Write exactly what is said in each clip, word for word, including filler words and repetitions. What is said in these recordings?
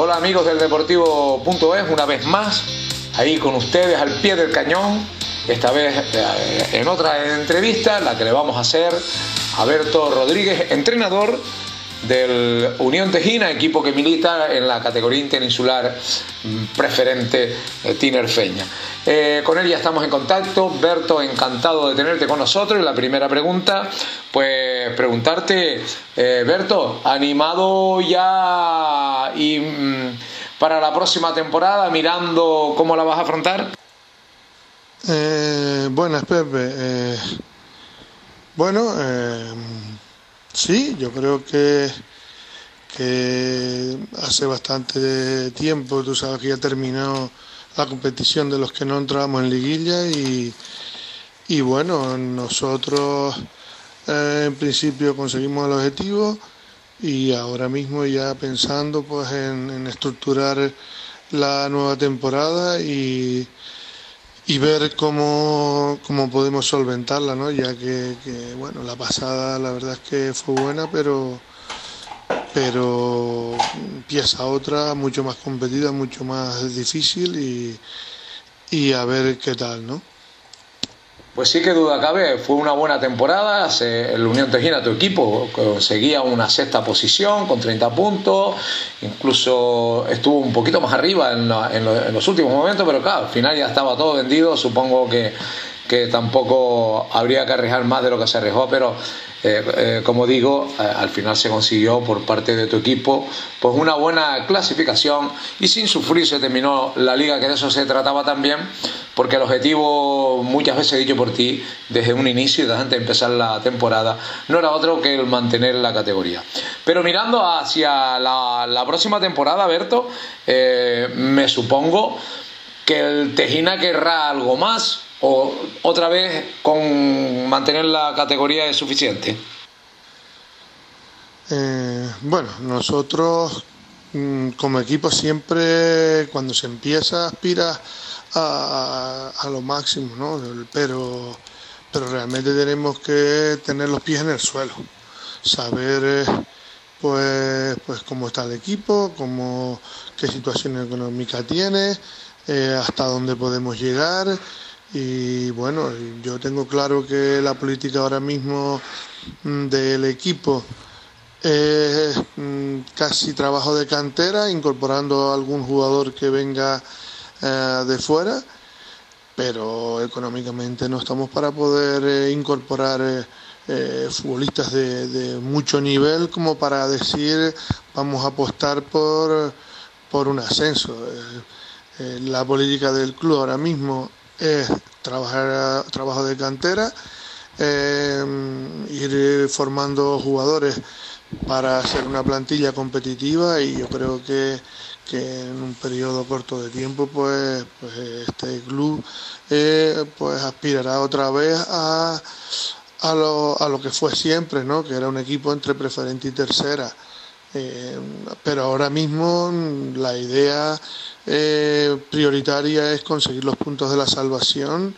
Hola amigos del Deportivo punto es, una vez más, ahí con ustedes al pie del cañón, esta vez en otra entrevista, la que le vamos a hacer a Berto Rodríguez, entrenador del Unión Tejina, equipo que milita en la categoría interinsular preferente tinerfeña. Eh, con él ya estamos en contacto. Berto, encantado de tenerte con nosotros. Y la primera pregunta, pues preguntarte, eh, Berto, ¿animado ya y mm, para la próxima temporada, mirando cómo la vas a afrontar? Eh, buenas, Pepe. Eh, bueno, eh, sí, yo creo que, que hace bastante tiempo, tú sabes que ya terminó la competición de los que no entramos en liguilla y, y bueno, nosotros eh, en principio conseguimos el objetivo y ahora mismo ya pensando pues en, en estructurar la nueva temporada y y ver cómo, cómo podemos solventarla, ¿no? Ya que, que, bueno, la pasada la verdad es que fue buena, pero, pero empieza otra mucho más competida, mucho más difícil y, y a ver qué tal, ¿no? Pues sí, que duda cabe, fue una buena temporada. El Unión Tejina, tu equipo, conseguía una sexta posición con treinta puntos, incluso estuvo un poquito más arriba en, la, en, lo, en los últimos momentos, pero claro, al final ya estaba todo vendido. Supongo que, que tampoco habría que arriesgar más de lo que se arriesgó, pero eh, eh, como digo, eh, al final se consiguió por parte de tu equipo pues una buena clasificación y sin sufrir se terminó la liga, que de eso se trataba también, porque el objetivo, muchas veces dicho por ti, desde un inicio y desde antes de empezar la temporada, no era otro que el mantener la categoría. Pero mirando hacia la, la próxima temporada, Berto, eh, me supongo que el Tejina querrá algo más, o otra vez con mantener la categoría es suficiente. Eh, bueno, nosotros mmm, como equipo siempre cuando se empieza aspira a, a, a lo máximo, ¿no? Pero, pero realmente tenemos que tener los pies en el suelo, saber eh, pues, pues cómo está el equipo, cómo, qué situación económica tiene, eh, hasta dónde podemos llegar. Y bueno, yo tengo claro que la política ahora mismo del equipo es casi trabajo de cantera, incorporando a algún jugador que venga eh, de fuera, pero económicamente no estamos para poder eh, incorporar eh, eh, futbolistas de, de mucho nivel como para decir vamos a apostar por, por un ascenso. Eh, eh, la política del club ahora mismo es trabajar trabajo de cantera, eh, ir formando jugadores para hacer una plantilla competitiva y yo creo que, que en un periodo corto de tiempo pues, pues este club eh, pues aspirará otra vez a, a, lo, a lo que fue siempre, ¿no? Que era un equipo entre preferente y tercera. Eh, pero ahora mismo la idea eh, prioritaria es conseguir los puntos de la salvación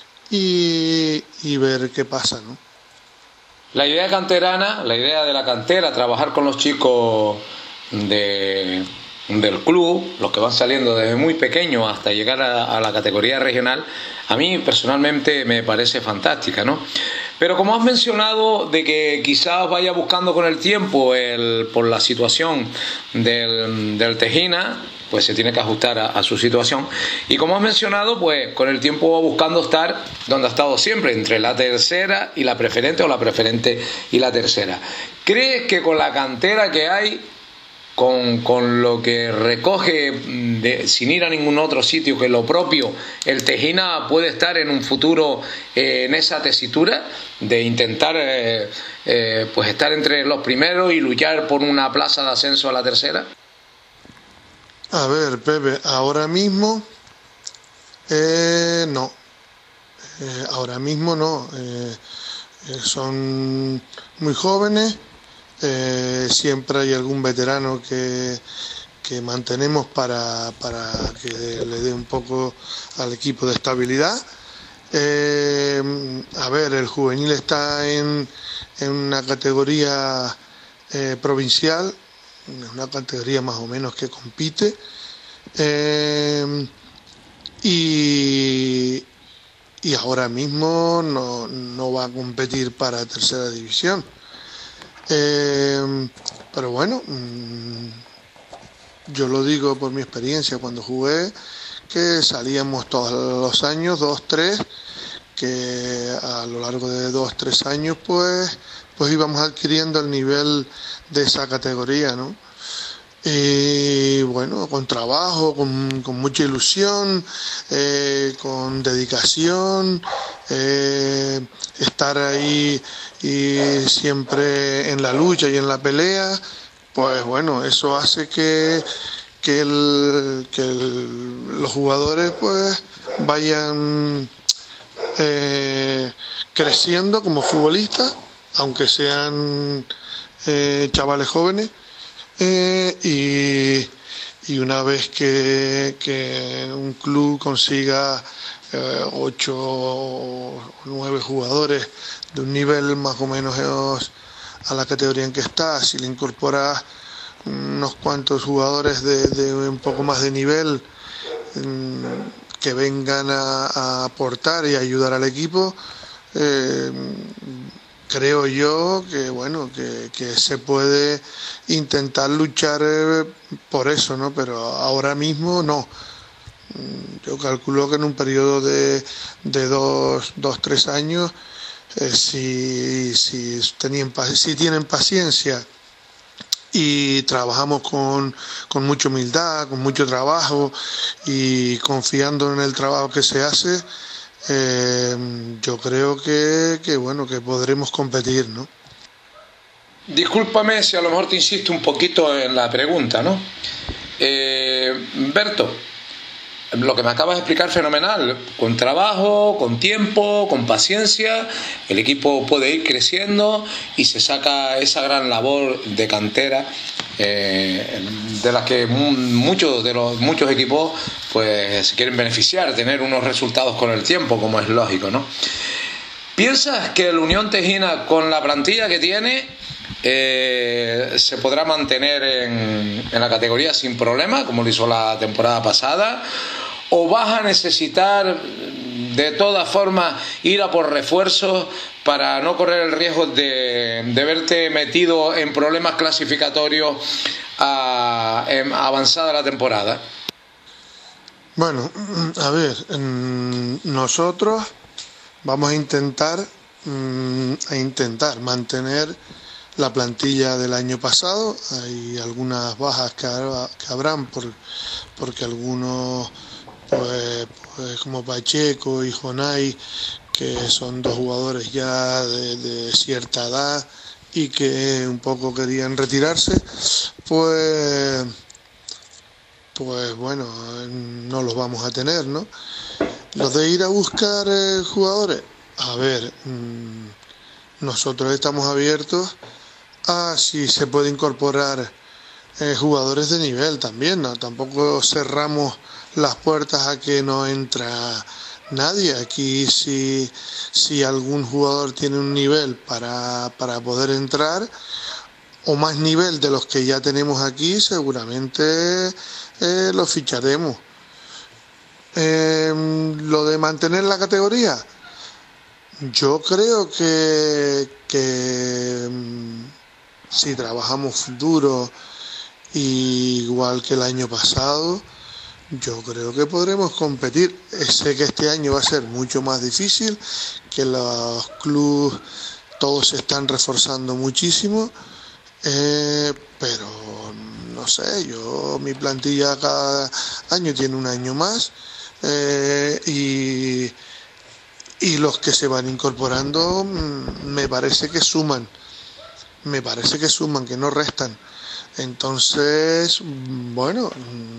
y, y ver qué pasa, ¿no? La idea canterana, la idea de la cantera, trabajar con los chicos de, del club, los que van saliendo desde muy pequeños hasta llegar a, a la categoría regional, a mí personalmente me parece fantástica, ¿no? Pero como has mencionado de que quizás vaya buscando con el tiempo el, por la situación del, del Tejina, pues se tiene que ajustar a, a su situación. Y como has mencionado, pues con el tiempo va buscando estar donde ha estado siempre, entre la tercera y la preferente, o la preferente y la tercera. ¿Crees que con la cantera que hay, con, con lo que recoge de, sin ir a ningún otro sitio que lo propio, el Tejina puede estar en un futuro eh, en esa tesitura de intentar eh, eh, pues estar entre los primeros y luchar por una plaza de ascenso a la tercera? A ver, Pepe, ahora mismo eh, no, eh, ahora mismo no, eh, eh, son muy jóvenes, eh, siempre hay algún veterano que, que mantenemos para, para que le dé un poco al equipo de estabilidad. Eh, a ver, el juvenil está en, en una categoría eh, provincial, es una categoría más o menos que compite, eh, y, y ahora mismo no, no va a competir para tercera división. Eh, pero bueno, yo lo digo por mi experiencia cuando jugué, que salíamos todos los años, dos, tres, que a lo largo de dos, tres años pues, pues íbamos adquiriendo el nivel de esa categoría, ¿no? Y bueno, con trabajo, con, con mucha ilusión, eh, con dedicación, eh, estar ahí y siempre en la lucha y en la pelea, pues bueno, eso hace que, que, el, que el, los jugadores pues vayan eh, creciendo como futbolistas, aunque sean eh, chavales jóvenes. Eh, y, y una vez que, que un club consiga eh, ocho o nueve jugadores de un nivel más o menos a la categoría en que está, si le incorporas unos cuantos jugadores de, de un poco más de nivel mm, que vengan a, a aportar y ayudar al equipo, eh, creo yo que bueno que, que se puede intentar luchar por eso, ¿no? Pero ahora mismo no. Yo calculo que en un periodo de, de dos, dos, tres años, eh, si, si, tenían, si tienen paciencia y trabajamos con, con mucha humildad, con mucho trabajo y confiando en el trabajo que se hace, Eh, yo creo que, que bueno que podremos competir, ¿no? Discúlpame si a lo mejor te insisto un poquito en la pregunta, ¿no? Eh, Berto, lo que me acabas de explicar fenomenal, con trabajo, con tiempo, con paciencia, el equipo puede ir creciendo y se saca esa gran labor de cantera, eh, de las que muchos de los muchos equipos pues se quieren beneficiar, tener unos resultados con el tiempo, como es lógico, ¿no? ¿Piensas que el Unión Tejina, con la plantilla que tiene, eh, se podrá mantener en, en la categoría sin problema, como lo hizo la temporada pasada? ¿O vas a necesitar de todas formas ir a por refuerzos para no correr el riesgo de, de verte metido en problemas clasificatorios a, en avanzada la temporada? Bueno, a ver, nosotros vamos a intentar a intentar mantener la plantilla del año pasado. Hay algunas bajas que, que habrán por, porque algunos pues, pues como Pacheco y Jonay, que son dos jugadores ya de, de cierta edad y que un poco querían retirarse, pues pues bueno, no los vamos a tener, ¿no? Los de ir a buscar eh, jugadores, a ver, mmm, nosotros estamos abiertos a si se puede incorporar eh, jugadores de nivel también, ¿no? Tampoco cerramos las puertas a que no entra nadie. Aquí si, si algún jugador tiene un nivel para, para poder entrar, o más nivel de los que ya tenemos aquí, seguramente eh, los ficharemos. Eh, lo de mantener la categoría, yo creo que, que si trabajamos duro, igual que el año pasado, yo creo que podremos competir. Sé que este año va a ser mucho más difícil, que los clubes todos se están reforzando muchísimo, eh, pero no sé, yo mi plantilla cada año tiene un año más, eh, y, y los que se van incorporando me parece que suman, me parece que suman, que no restan. Entonces, bueno,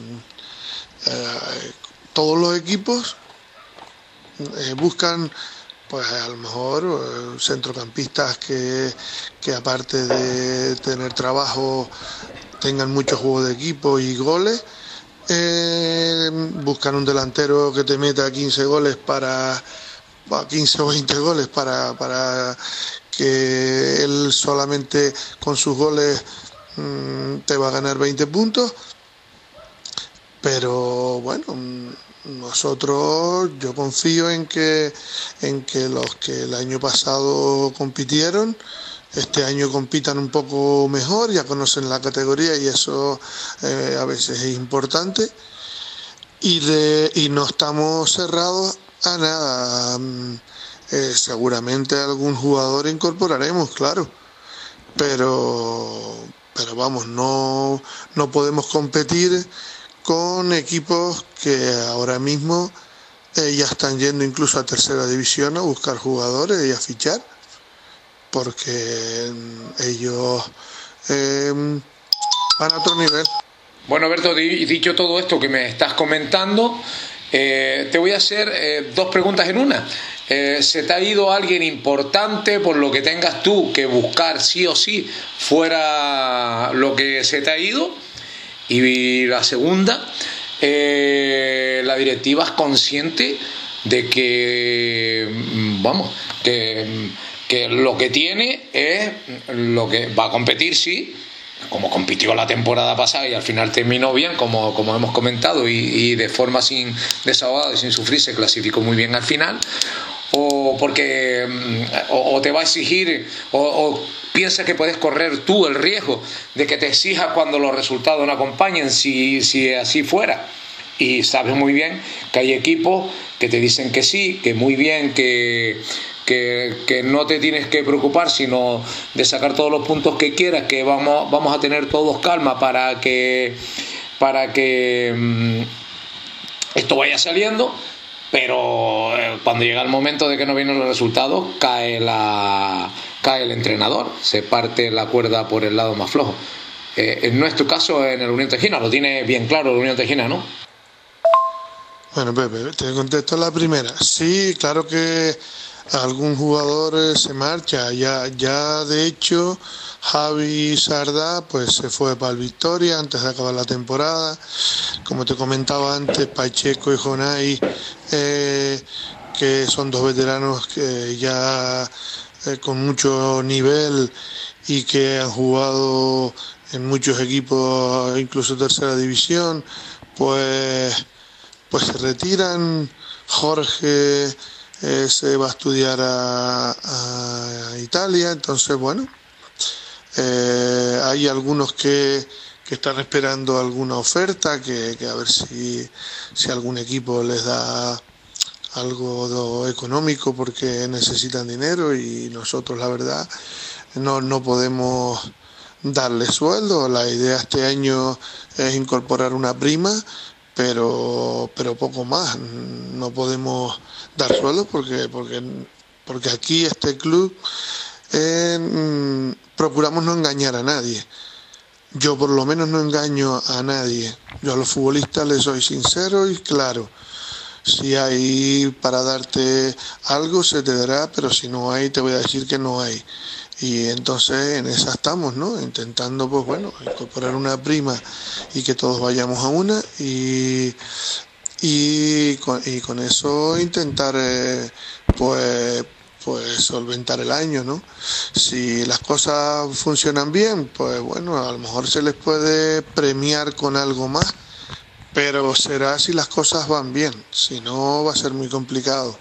eh, todos los equipos eh, buscan pues a lo mejor eh, centrocampistas que, que aparte de tener trabajo tengan mucho juego de equipo y goles. Eh, buscan un delantero que te meta quince goles para, para quince o veinte goles para, para que él solamente con sus goles mmm, te va a ganar veinte puntos, pero bueno, nosotros, yo confío en que, en que los que el año pasado compitieron, este año compitan un poco mejor, ya conocen la categoría y eso eh, a veces es importante. Y, de, y no estamos cerrados a nada. Eh, seguramente algún jugador incorporaremos, claro, pero, pero vamos, no, no podemos competir con equipos que ahora mismo eh, ya están yendo incluso a tercera división a buscar jugadores y a fichar, porque ellos eh, van a otro nivel. Bueno, Berto, dicho todo esto que me estás comentando, eh, te voy a hacer eh, dos preguntas en una. Eh, ¿Se te ha ido alguien importante por lo que tengas tú que buscar sí o sí fuera lo que se te ha ido? Y la segunda, eh, la directiva es consciente de que, vamos, que, que lo que tiene es lo que va a competir, sí, como compitió la temporada pasada y al final terminó bien, como, como hemos comentado, y, y de forma sin desahogada y sin sufrir se clasificó muy bien al final, o porque o, o te va a exigir o, o piensas que puedes correr tú el riesgo de que te exijas cuando los resultados no acompañen, si, si así fuera. Y sabes muy bien que hay equipos que te dicen que sí, que muy bien, que, que, que no te tienes que preocupar sino de sacar todos los puntos que quieras, que vamos, vamos a tener todos calma para que, para que mmm, esto vaya saliendo, pero eh, cuando llega el momento de que no vienen los resultados, cae, la, cae el entrenador, se parte la cuerda por el lado más flojo. Eh, no es tu caso en el Unión Tejina, lo tiene bien claro el Unión Tejina, ¿no? Bueno, Pepe, te contesto la primera. Sí, claro que algún jugador se marcha. Ya, ya de hecho, Javi Sardá pues se fue para el Victoria antes de acabar la temporada. Como te comentaba antes, Pacheco y Jonay, eh, que son dos veteranos que ya eh, con mucho nivel y que han jugado en muchos equipos, incluso tercera división, pues pues se retiran. Jorge eh, se va a estudiar a, a Italia, entonces bueno, eh, hay algunos que, que están esperando alguna oferta, que, que a ver si, si algún equipo les da algo económico porque necesitan dinero, y nosotros la verdad no, no podemos darle sueldo. La idea este año es incorporar una prima, pero pero poco más. No podemos dar sueldo porque porque porque aquí este club eh, procuramos no engañar a nadie. Yo por lo menos no engaño a nadie. Yo a los futbolistas les soy sincero y claro. Si hay para darte algo se te dará, pero si no hay te voy a decir que no hay. Y entonces en esa estamos, ¿no? Intentando, pues bueno, incorporar una prima y que todos vayamos a una, y, y, con, y con eso intentar, eh, pues, pues solventar el año, ¿no? Si las cosas funcionan bien, pues bueno, a lo mejor se les puede premiar con algo más, pero será si las cosas van bien, si no va a ser muy complicado.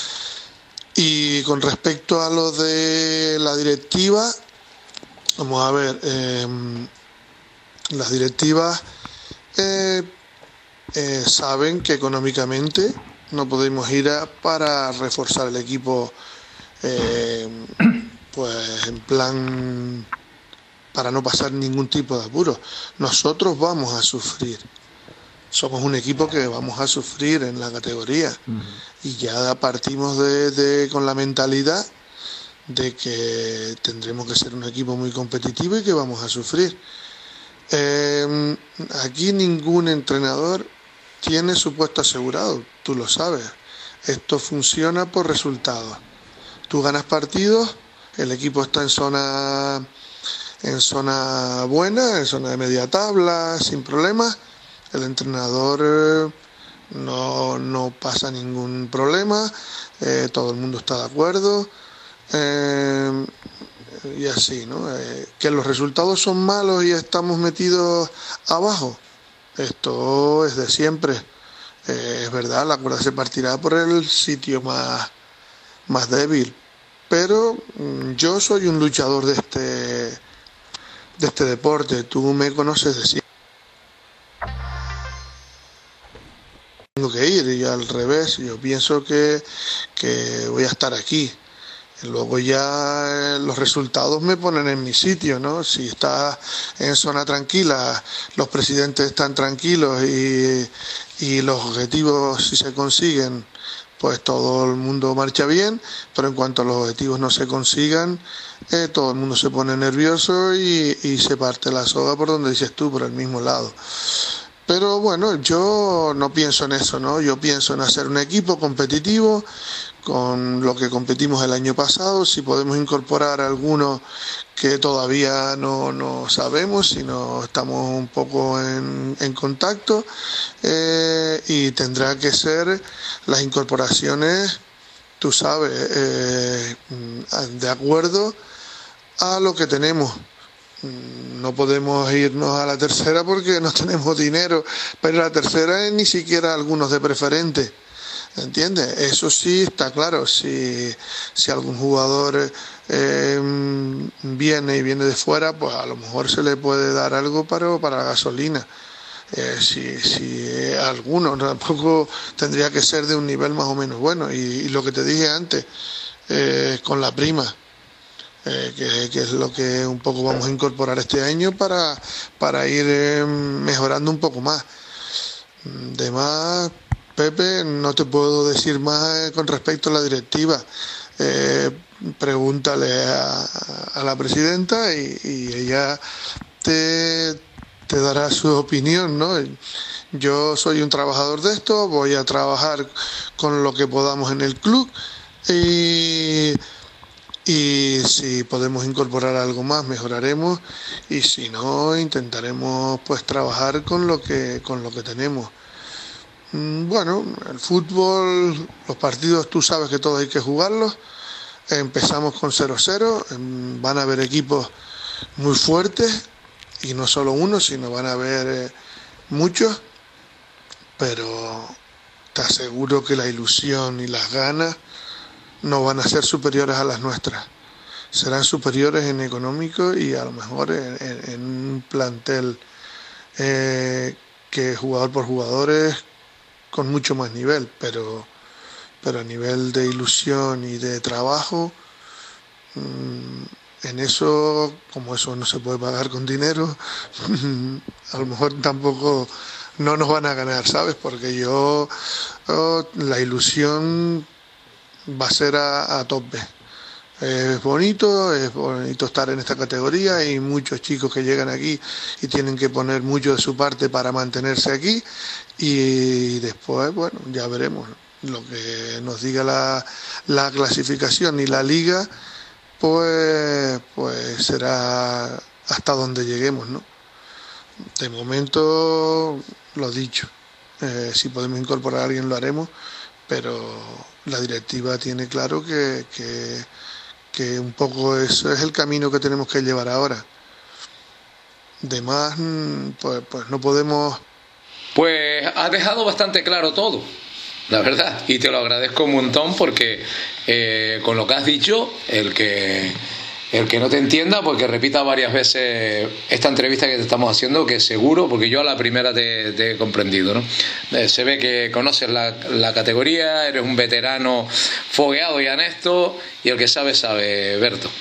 Y con respecto a lo de la directiva, vamos a ver, eh, las directivas eh, eh, saben que económicamente no podemos ir a, para reforzar el equipo, eh, pues en plan para no pasar ningún tipo de apuro. Nosotros vamos a sufrir. Somos un equipo que vamos a sufrir en la categoría, uh-huh. Y ya partimos de, de, con la mentalidad de que tendremos que ser un equipo muy competitivo y que vamos a sufrir. Eh, aquí ningún entrenador tiene su puesto asegurado, tú lo sabes. Esto funciona por resultados. Tú ganas partidos, el equipo está en zona, en zona buena, en zona de media tabla, sin problemas. El entrenador eh, no, no pasa ningún problema, eh, todo el mundo está de acuerdo. Eh, y así, ¿no? Eh, que los resultados son malos y estamos metidos abajo. Esto es de siempre. Eh, es verdad, la cuerda se partirá por el sitio más, más débil. Pero mm, yo soy un luchador de este, de este deporte. Tú me conoces de siempre. Tengo que ir y al revés. Yo pienso que, que voy a estar aquí. Luego ya los resultados me ponen en mi sitio, ¿no? Si está en zona tranquila, los presidentes están tranquilos y, y los objetivos, si se consiguen, pues todo el mundo marcha bien, pero en cuanto a los objetivos no se consigan, eh, todo el mundo se pone nervioso y, y se parte la soga por donde dices tú, por el mismo lado. Pero bueno, yo no pienso en eso, ¿no? Yo pienso en hacer un equipo competitivo con lo que competimos el año pasado, si podemos incorporar algunos que todavía no, no sabemos, si no estamos un poco en, en contacto, eh, y tendrá que ser las incorporaciones, tú sabes, eh, de acuerdo a lo que tenemos. No podemos irnos a la tercera porque no tenemos dinero, pero la tercera es ni siquiera algunos de preferente, ¿entiendes? Eso sí está claro. Si, si algún jugador eh, viene y viene de fuera, pues a lo mejor se le puede dar algo para, para la gasolina. Eh, si, si alguno, tampoco tendría que ser de un nivel más o menos bueno. Y, y lo que te dije antes, eh, con la prima. Eh, que, que es lo que un poco vamos a incorporar este año para, para ir eh, mejorando un poco más. De más, Pepe, no te puedo decir más eh, con respecto a la directiva. Eh, pregúntale a, a la presidenta y, y ella te, te dará su opinión, ¿no? Yo soy un trabajador de esto, voy a trabajar con lo que podamos en el club y... Y si podemos incorporar algo más, mejoraremos, y si no, intentaremos pues trabajar con lo que con lo que tenemos. Bueno, el fútbol, los partidos, tú sabes que todos hay que jugarlos. Empezamos con cero cero, van a haber equipos muy fuertes, y no solo uno, sino van a haber eh, muchos, pero te aseguro que la ilusión y las ganas no van a ser superiores a las nuestras. Serán superiores en económico y a lo mejor en, en, en un plantel eh, que jugador por jugador es con mucho más nivel, pero, pero a nivel de ilusión y de trabajo, mmm, en eso, como eso no se puede pagar con dinero, a lo mejor tampoco no nos van a ganar, ¿sabes? Porque yo, oh, la ilusión va a ser a, a tope. Es bonito, es bonito estar en esta categoría. Hay muchos chicos que llegan aquí y tienen que poner mucho de su parte para mantenerse aquí, y después, bueno, ya veremos lo que nos diga la, la clasificación y la liga, pues, pues será hasta donde lleguemos, ¿no? De momento, lo dicho, eh, si podemos incorporar a alguien lo haremos, pero la directiva tiene claro que, que, que un poco eso es el camino que tenemos que llevar ahora. De más, pues, pues no podemos... Pues has dejado bastante claro todo, la verdad, y te lo agradezco un montón porque eh, con lo que has dicho, el que... El que no te entienda, pues que repita varias veces esta entrevista que te estamos haciendo, que seguro, porque yo a la primera te, te he comprendido, ¿no? Eh, se ve que conoces la, la categoría, eres un veterano fogueado y honesto, y el que sabe, sabe, Berto.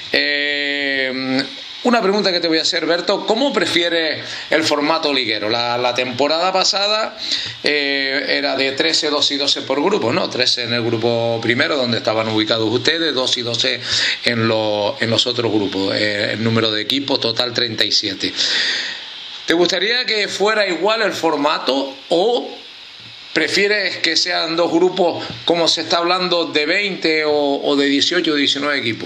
Eh, una pregunta que te voy a hacer, Berto, ¿cómo prefieres el formato liguero? La, la temporada pasada eh, era de trece, doce y doce por grupo, ¿no? trece en el grupo primero, donde estaban ubicados ustedes, doce y doce en, lo, en los otros grupos. Eh, el número de equipos total treinta y siete. ¿Te gustaría que fuera igual el formato o prefieres que sean dos grupos como se está hablando de veinte o, o de dieciocho o diecinueve equipos?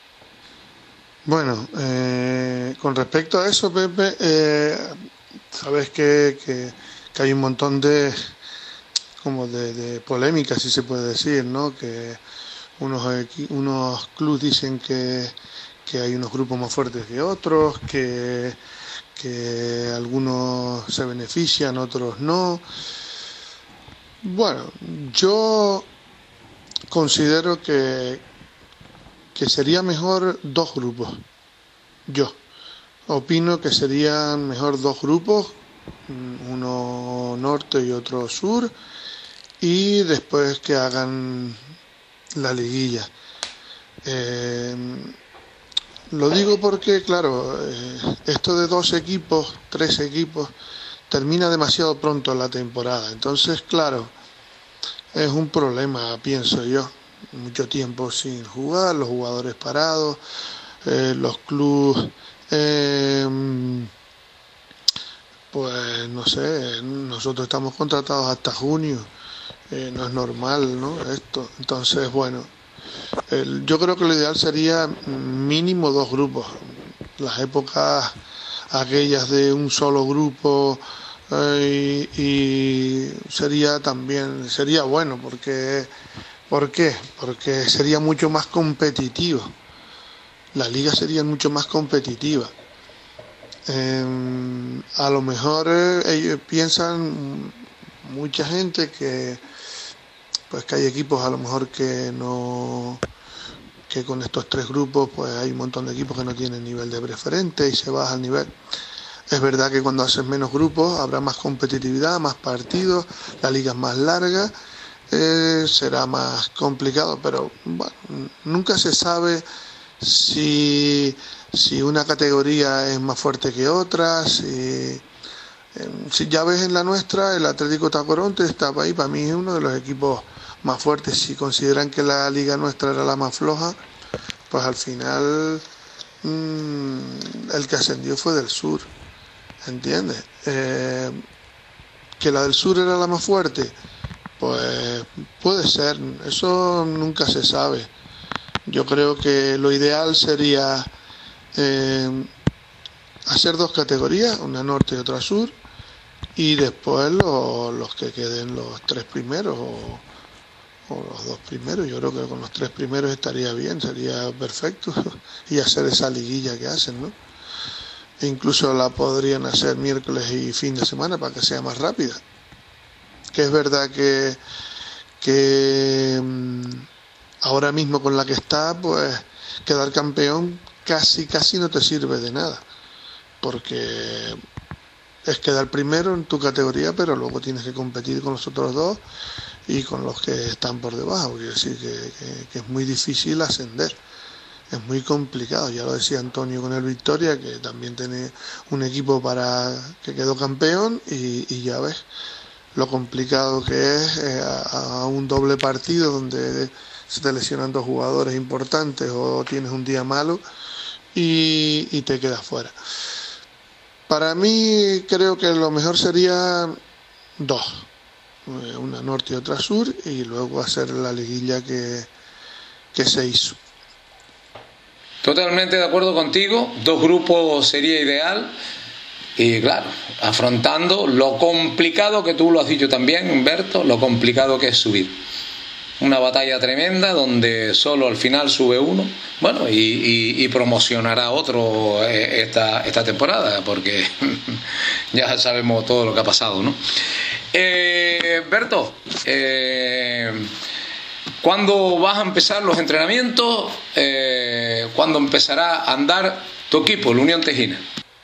Bueno, eh, con respecto a eso, Pepe, eh, sabes que, que, que hay un montón de como de, de polémica, si se puede decir, ¿no? Que unos, unos clubes dicen que, que hay unos grupos más fuertes que otros, que, que algunos se benefician, otros no. Bueno, yo considero que, que sería mejor dos grupos. Yo opino que serían mejor dos grupos, uno norte y otro sur, y después que hagan la liguilla. Eh, lo digo porque, claro, eh, esto de dos equipos, tres equipos, termina demasiado pronto la temporada. Entonces, claro, es un problema, pienso yo. Mucho tiempo sin jugar, los jugadores parados, eh, los clubes, eh, pues no sé, nosotros estamos contratados hasta junio, eh, no es normal, ¿no? Esto. Entonces, bueno, el, yo creo que lo ideal sería mínimo dos grupos. Las épocas aquellas de un solo grupo, eh, y, y sería también, sería bueno, porque, ¿por qué? Porque sería mucho más competitivo. La liga sería mucho más competitiva. Eh, a lo mejor eh, ellos piensan, mucha gente, que pues que hay equipos a lo mejor que no, que con estos tres grupos pues hay un montón de equipos que no tienen nivel de preferente y se baja el nivel. Es verdad que cuando haces menos grupos habrá más competitividad, más partidos, la liga es más larga, eh, será más complicado, pero bueno, nunca se sabe si, si una categoría es más fuerte que otra. Si, si ya ves en la nuestra, el Atlético Tacoronte estaba ahí, para mí es uno de los equipos más fuertes. Si consideran que la liga nuestra era la más floja, pues al final mmm, el que ascendió fue del sur, ¿entiendes? Eh, que la del sur era la más fuerte, pues puede ser, eso nunca se sabe. Yo creo que lo ideal sería eh, hacer dos categorías, una norte y otra sur, y después lo, los que queden los tres primeros o, o los dos primeros. Yo creo que con los tres primeros estaría bien, sería perfecto, y hacer esa liguilla que hacen, ¿no? E incluso la podrían hacer miércoles y fin de semana para que sea más rápida. Que es verdad que, que ahora mismo con la que está, pues quedar campeón casi casi no te sirve de nada, porque es quedar primero en tu categoría, pero luego tienes que competir con los otros dos y con los que están por debajo. Quiere decir que, que, que es muy difícil ascender, es muy complicado. Ya lo decía Antonio con el Victoria, que también tiene un equipo para que quedó campeón, y, y ya ves lo complicado que es eh, a, a un doble partido donde se te lesionan dos jugadores importantes o tienes un día malo y, y te quedas fuera. Para mí creo que lo mejor sería dos, una norte y otra sur, y luego hacer la liguilla que, que se hizo. Totalmente de acuerdo contigo, dos grupos sería ideal. Y claro, afrontando lo complicado, que tú lo has dicho también, Humberto, lo complicado que es subir. Una batalla tremenda donde solo al final sube uno, bueno, y, y, y promocionará otro esta, esta temporada, porque ya sabemos todo lo que ha pasado, ¿no? Eh, Berto, eh, ¿cuándo vas a empezar los entrenamientos? Eh, ¿Cuándo empezará a andar tu equipo, la Unión Tejina?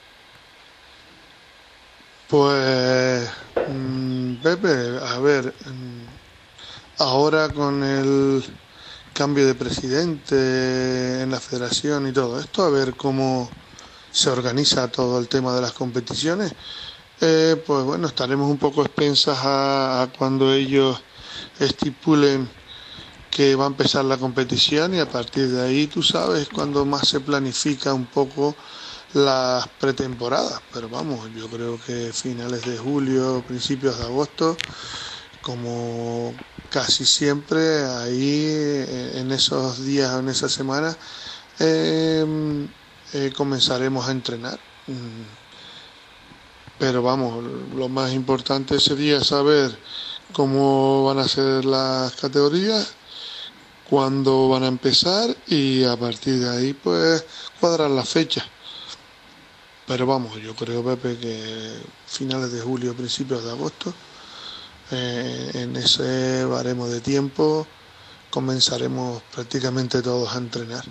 Pues, Pepe, a ver, ahora con el cambio de presidente en la federación y todo esto, a ver cómo se organiza todo el tema de las competiciones, eh, pues bueno, estaremos un poco expensas a, a cuando ellos estipulen que va a empezar la competición, y a partir de ahí, tú sabes, cuando más se planifica un poco las pretemporadas. Pero vamos, yo creo que finales de julio, principios de agosto, como casi siempre, ahí en esos días o en esas semanas eh, eh, comenzaremos a entrenar. Pero vamos, lo más importante sería saber cómo van a ser las categorías, cuándo van a empezar y a partir de ahí pues cuadrar la fecha. Pero vamos, yo creo, Pepe, que finales de julio, principios de agosto, eh, en ese baremo de tiempo comenzaremos prácticamente todos a entrenar.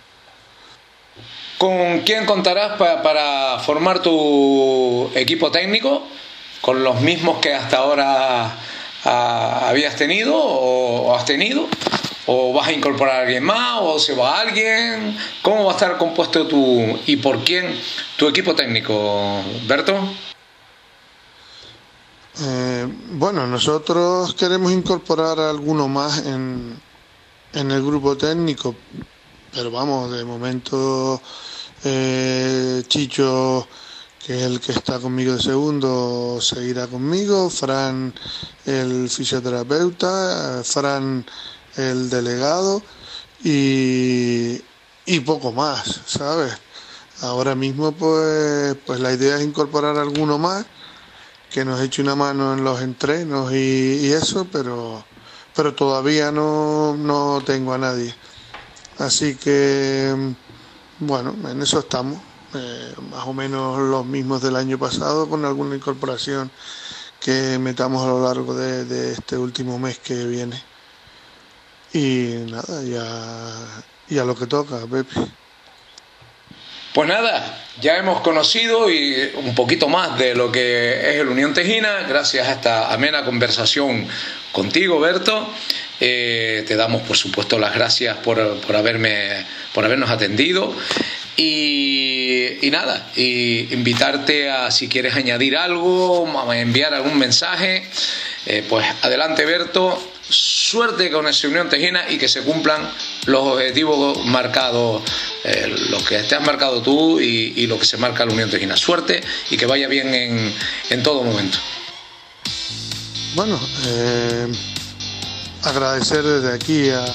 ¿Con quién contarás pa para formar tu equipo técnico? ¿Con los mismos que hasta ahora a, habías tenido o, o has tenido? ¿O vas a incorporar a alguien más? ¿O se va alguien? ¿Cómo va a estar compuesto tu y por quién tu equipo técnico, Berto? Eh, bueno, nosotros queremos incorporar a alguno más en, en el grupo técnico, pero vamos, de momento eh, Chicho, que es el que está conmigo de segundo, seguirá conmigo, Fran el fisioterapeuta, Fran el delegado y, y poco más, ¿sabes? Ahora mismo pues, pues la idea es incorporar a alguno más que nos eche una mano en los entrenos y, y eso, pero, pero todavía no, no tengo a nadie. Así que, bueno, en eso estamos, eh, más o menos los mismos del año pasado, con alguna incorporación que metamos a lo largo de, de este último mes que viene. Y nada, ya, ya lo que toca, Pepe. Pues nada, ya hemos conocido y un poquito más de lo que es el Unión Tejina, gracias a esta amena conversación contigo, Berto. Eh, te damos, por supuesto, las gracias por, por, haberme, por habernos atendido. Y, y nada, y invitarte a, si quieres añadir algo, a enviar algún mensaje, eh, pues adelante, Berto. Suerte con esa Unión Tejina y que se cumplan los objetivos marcados, eh, los que te has marcado tú y, y lo que se marca la Unión Tejina. Suerte y que vaya bien en, en todo momento. Bueno, eh, agradecer desde aquí a,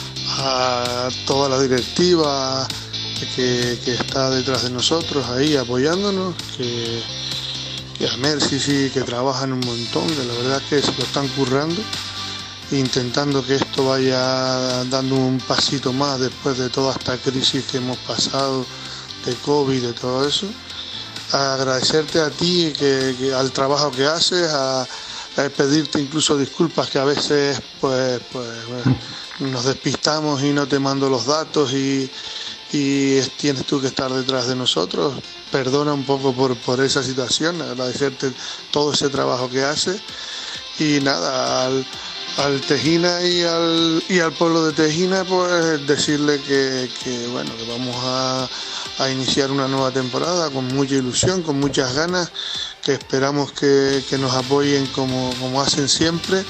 a toda la directiva que, que está detrás de nosotros ahí apoyándonos, que, que a Mercy sí, que trabajan un montón, que la verdad es que se lo están currando, intentando que esto vaya dando un pasito más después de toda esta crisis que hemos pasado de COVID, de todo eso. Agradecerte a ti que, que al trabajo que haces, a, a pedirte incluso disculpas que a veces pues, pues nos despistamos y no te mando los datos y, y tienes tú que estar detrás de nosotros. Perdona un poco por, por esa situación, agradecerte todo ese trabajo que haces y nada, al al Tejina y al, y al pueblo de Tejina, pues decirle que, que bueno, que vamos a, a iniciar una nueva temporada con mucha ilusión, con muchas ganas, que esperamos que, que nos apoyen como, como hacen siempre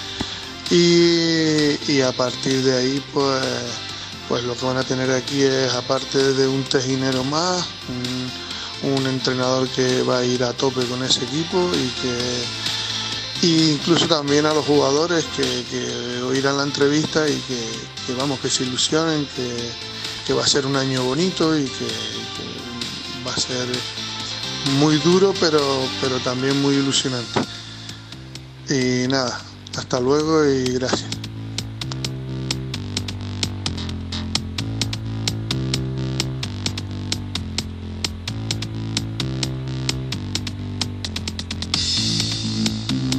y, y a partir de ahí pues, pues lo que van a tener aquí es, aparte de un tejinero más, un, un entrenador que va a ir a tope con ese equipo y que e incluso también a los jugadores que, que oirán la entrevista y que, que vamos, que se ilusionen, que, que va a ser un año bonito y que, que va a ser muy duro pero, pero también muy ilusionante. Y nada, hasta luego y gracias.